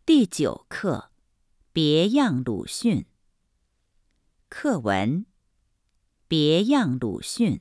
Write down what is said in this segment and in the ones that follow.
第9课，别样鲁迅。课文：别样鲁迅。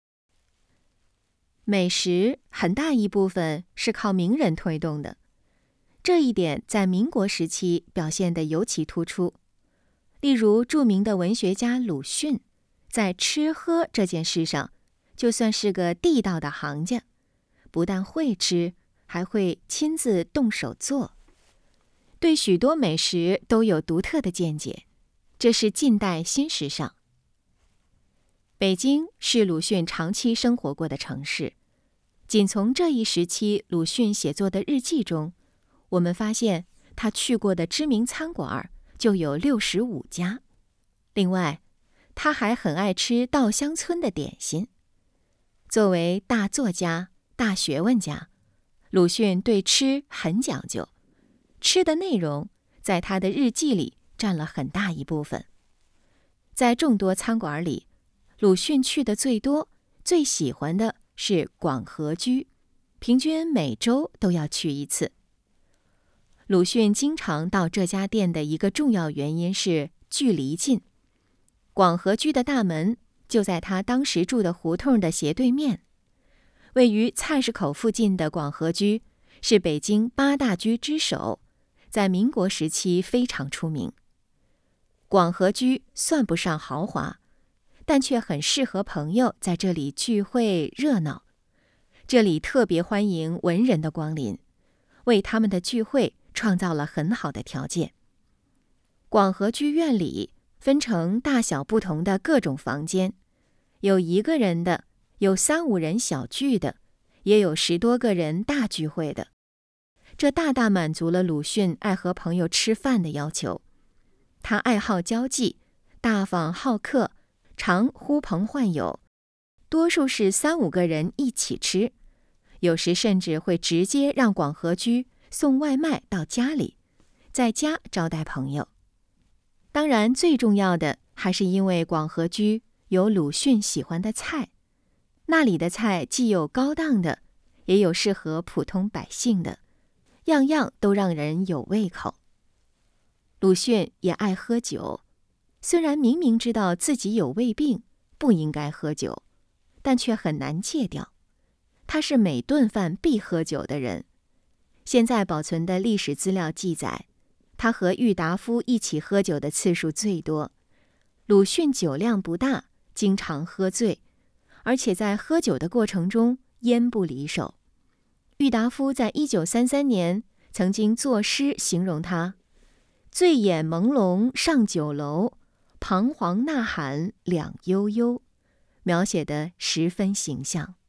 美食很大一部分是靠名人推动的，这一点在民国时期表现得尤其突出。例如，著名的文学家鲁迅，在吃喝这件事上，就算是个地道的行家，不但会吃，还会亲自动手做。对许多美食都有独特的见解，这是近代新时尚。北京是鲁迅长期生活过的城市，仅从这一时期鲁迅写作的日记中，我们发现他去过的知名餐馆就有65家。另外，他还很爱吃稻香村的点心。作为大作家、大学问家，鲁迅对吃很讲究，吃的内容在他的日记里占了很大一部分。在众多餐馆里，鲁迅去的最多、最喜欢的是广和居，平均每周都要去一次。鲁迅经常到这家店的一个重要原因是距离近，广和居的大门就在他当时住的胡同的斜对面。位于菜市口附近的广和居是北京8大居之首，在民国时期非常出名。广和居算不上豪华，但却很适合朋友在这里聚会热闹。这里特别欢迎文人的光临，为他们的聚会创造了很好的条件。广和居院里分成大小不同的各种房间，有1个人的，有3、5人小聚的，也有10多个人大聚会的。这大大满足了鲁迅爱和朋友吃饭的要求。他爱好交际，大方好客，常呼朋唤友，多数是3、5个人一起吃，有时甚至会直接让广和居送外卖到家里，在家招待朋友。当然，最重要的还是因为广和居有鲁迅喜欢的菜，那里的菜既有高档的，也有适合普通百姓的，样样都让人有胃口。鲁迅也爱喝酒，虽然明明知道自己有胃病，不应该喝酒，但却很难戒掉。他是每顿饭必喝酒的人。现在保存的历史资料记载，他和郁达夫一起喝酒的次数最多。鲁迅酒量不大，经常喝醉，而且在喝酒的过程中烟不离手。郁达夫在1933年曾经作诗形容他：醉眼朦胧上酒楼，彷徨呐喊两悠悠，描写得十分形象。